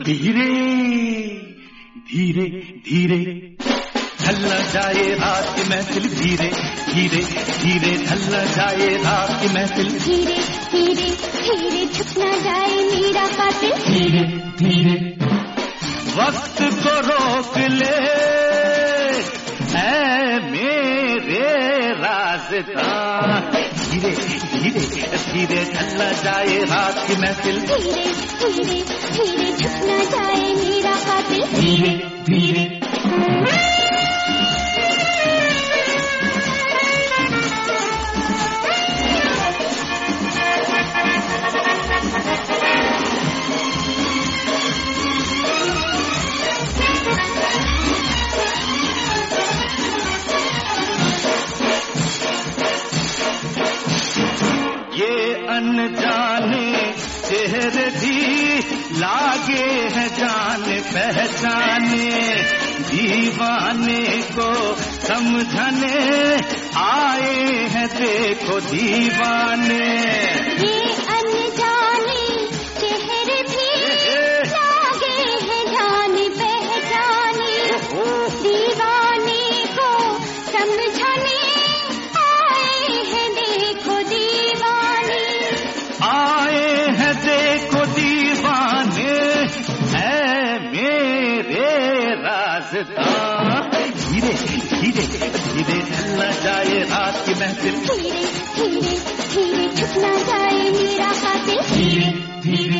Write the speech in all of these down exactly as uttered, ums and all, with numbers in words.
धीरे धीरे धीरे ढलना जाए रात की महफिल, धीरे धीरे धीरे ढलना जाए रात की महफिल, धीरे धीरे धीरे झुकना जाए मेरा कातिल, धीरे धीरे वक्त को रोक ले ऐ मेरे राज़दां, धीरे धीरे धीरे ढलना जाए रात की महफिल, धीरे धीरे धीरे झुकना जाए मेरा कातिल, धीरे धीरे अनजाने चेहरे भी लागे हैं जान पहचाने, दीवाने को समझने आए हैं देखो दीवाने। ये अनजाने चेहरे भी लागे हैं जान पहचाने, दीवाने को समझने आए हैं देखो दीवाने, आए हैं देखो दीवाने है मेरे राज़दां, धीरे धीरे धीरे ढलना जाए रात की महफिल, धीरे धीरे धीरे झुकना जाए मेरा कातिल, धीरे धीरे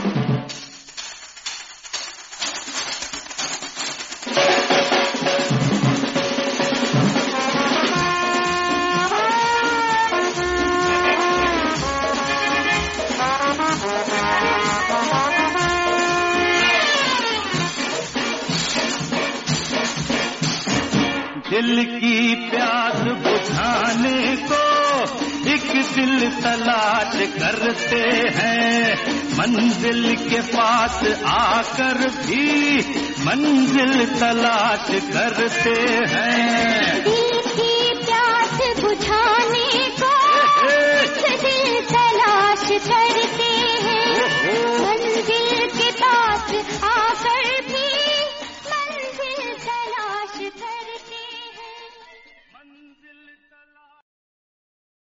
दिल की प्यास बुझाने को एक दिल तलाश करते हैं, मंजिल के पास आकर भी मंजिल तलाश करते हैं।